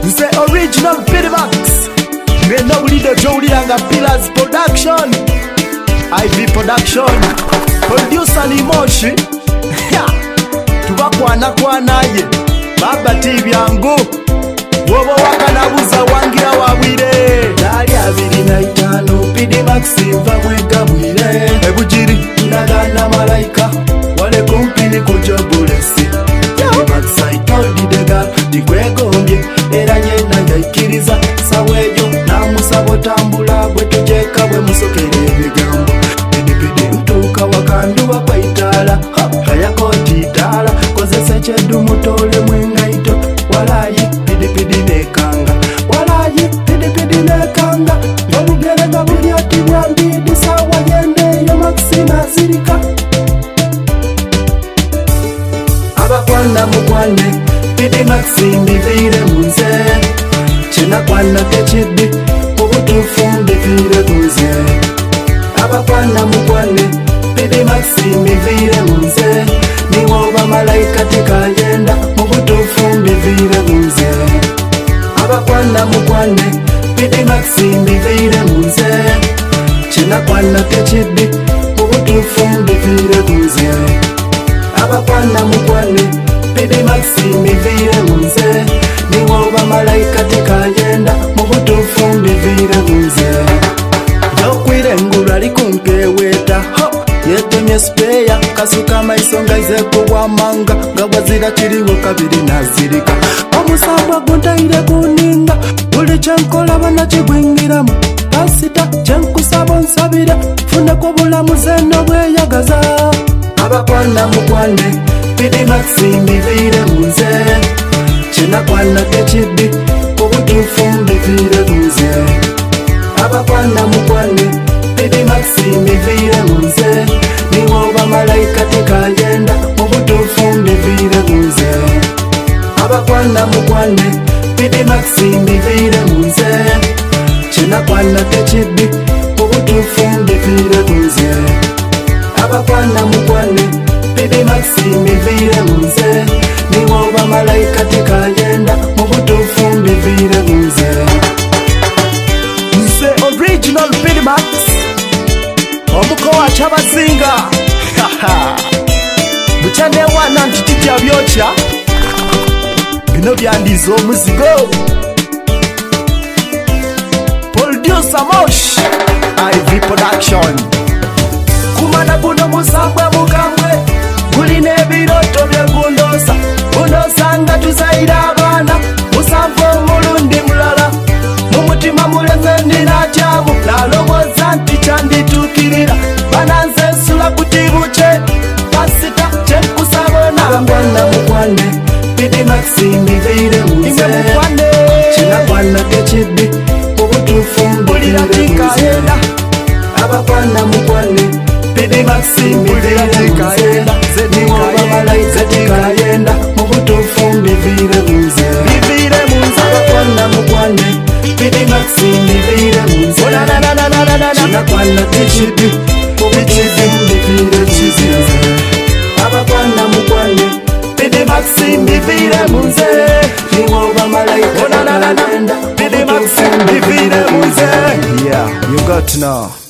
Nze original Pidmax ngenda bulido jowuliranga Pillars Production, IV Production, producer ni Moshi tubakwana-kwanaye baba tibyangu wobo wakanabuza wangira wabwire dali 25 Pidmax nva mwega bwire ebujiri nagana malaika wale kumpini kujobulesi Pidmax I told the girl digwegombye era nyenda ndaikiriza saweyo namusabo tambula bwe tujeka bwe musokere ebigambo pidipidi ntuuka wakanduba kwaitala kayakoti dala kozesa kyeddu mutole mwengaito walayi pidipidi nekanga walayi pidipidi nekanga ng'olugere nga buli ati bwambidi sawa yendeyo Maxina zirika abakwana mukwane Pidmax mbivire munze chenakwana tekiddi obutuufu mbivire munze abakwana mukwane Pidmax mbivire munze niwoba malayika tekayenda obutuufu mbivire munze abakwana mukwane Pidmax mbivire munze chenakwana tekiddi obutuufu mbivire munze abakwana mukwane Pidmax mbivire munze niwoba malayika tekayenda mubutuufu mbivire munze yokwire ngulu ali kunkeweta yetemye speya kasuka maiso nga izekubwamanga nga bwazira kiriwo kabiri nazirika omusambwa guntaire kuninga buli kyenkola banakigwingiramu pasita kyenkusaba onsabira funeko bulamuzi eno bweyagaza abakwana mukwane Pidmax mbivire munze chenakwana tekiddi obutuufu mbivire munze abakwana mukwane Pidmax mbivire munze niwoba malayika tekayenda obutuufu mbivire munze abakwana mukwane Pidmax mbivire munze chenakwana tekiddi obutuufu mbivire munze abakwana mukwane Pidmax mbivire munze niwoba malayika tekayenda mubutuufu mbivire munze nze original Pidmax omukowa kyabazinga bukyanewana nti tijja byokya bino byandiza omuzigo producer Mosh IV Production kumana guno musambwe mukambwe gulina ebiroto byegundosa gundosanga tuzaira abaana musanvu omulundi mulala mumutima muleze ndinatyamu nalowooza nti kyandituukirira bananze ensula kutibuke pasita kyenkusabona abakwana mukwane Pidmax mbivire munze kinakwana tekiddi obutuufu mbivire munze abakwana mukwane Pidmax mbivire munze niwoba malayika tekayenda mubutuufu mbivire munze abakwana mukwane Pidmax mbivire munze kinakwana tekiddi obutuufu mbivire munze abakwana mukwane Pidmax mbivire munze niwoba malayika tekayenda Pidmax mbivire munze. Yeah, you got to know.